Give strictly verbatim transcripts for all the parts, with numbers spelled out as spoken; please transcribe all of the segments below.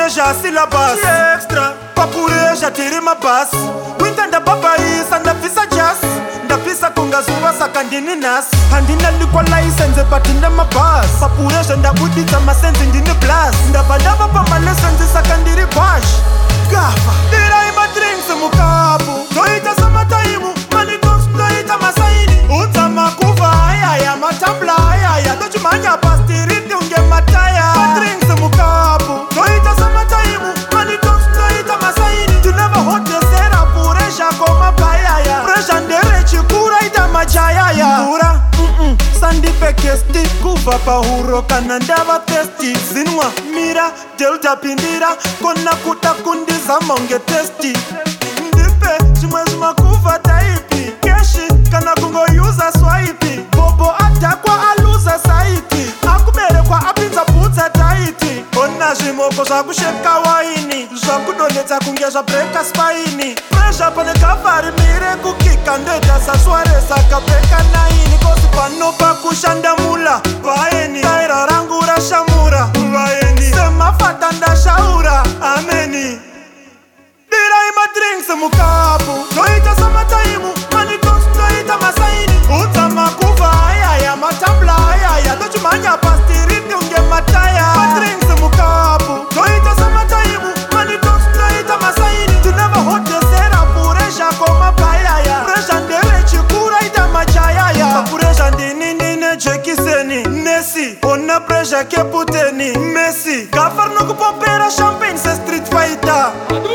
papureja syllabus extra papureja tiri mabhasi winter ndabhabhaisa ndabvisa jasi ndabvisa kungazuva saka ndini nhasi handina likwa license but ndine mabhasi papureja ndabuditsa masenzi ndini blas ndabva ndava pamalesenzi saka ndiri kwash gava dirai madrinks mukapu toita samataimu manitos toita masaini udza makuva ayaya matambla ayaya tochimhanya pastiriti unge mataya madrinks mukapu toita samataimu manitos toita masaini tunavahodesera puresha komabhayaya puresha nderechikura ita machayaya ura sandipe kesti kubva pahuro kana ndava testi zinwa mira delta pindira kona kuda kundizama unge testi ndipe zvimwe zvimakuva taipi keshi kana kungoyuza swaipi bobo adhakwa aluza saiti akuberekwa apinza bhutsa taiti ona zvimoko zvakushepka waini zvakudonetsa kunge zvabreka spaini presha pane kavari mire kukika ndoita saswaresa kapeka naini kosi panopa kushanda mula vaeni taira rangu rashamura vaeni semafata ndashaura ameni dirai madrinks mukapu toita samataimu manitos toita masaini udza makuva ayaya matambla ayaya tochimhanya pastiriti unge mataya madrinks mukapu toita samataimu manitos toita masaini tunavahodesera puresha komabhayaya puresha nderechikura ita machayaya papuresha ndini ndine jekiseni nesi ona puresha keputeni mesi gafa rinokupopera champagne sestreet fighter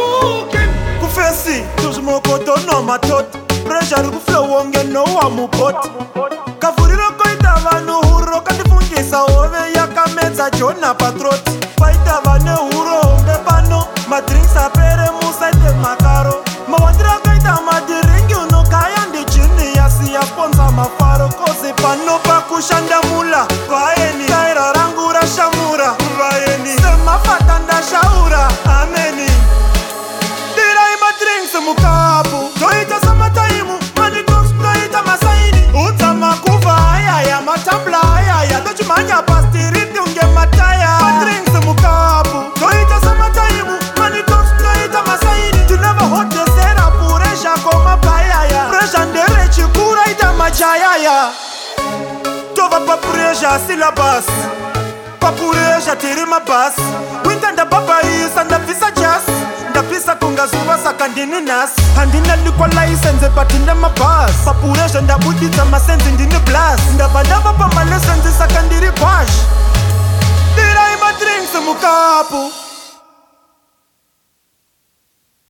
kufesi tuzvimokotono matoti puresha rikuflowonge nowa mupoti kavhuriro koita vanhu huro kandifungisa hove yakamedza jona patroti faita vane huro hombe pano madrinks apere musaite makaro mawandiro akaita madhiringi unogaya ndijini yasiya sponsa mafaro kozi panopa kushanda mula vaeni taira rangu rashamura vaeni semafata ndashaura ameni dirai madrinks mukapu toita samataimu manitos toita masaini udza makuva ayaya matambla ayaya tochimhanya pastiriti unge mataya madrinks mukapu toita samataimu manitos toita masaini tunavahodesera puresha komabhayaya puresha nderechikura ita machayaya tova papureja syllabus papureja tiri mabhasi winter ndabhabhaisa ndabvisa jasi ndabvisa kungazuva saka ndini nhasi handina likwa license but ndine mabhasi papureja ndabuditsa masenzi ndini blas ndabva ndava pamalesenzi saka ndiri kwash dirai madrinks mukapu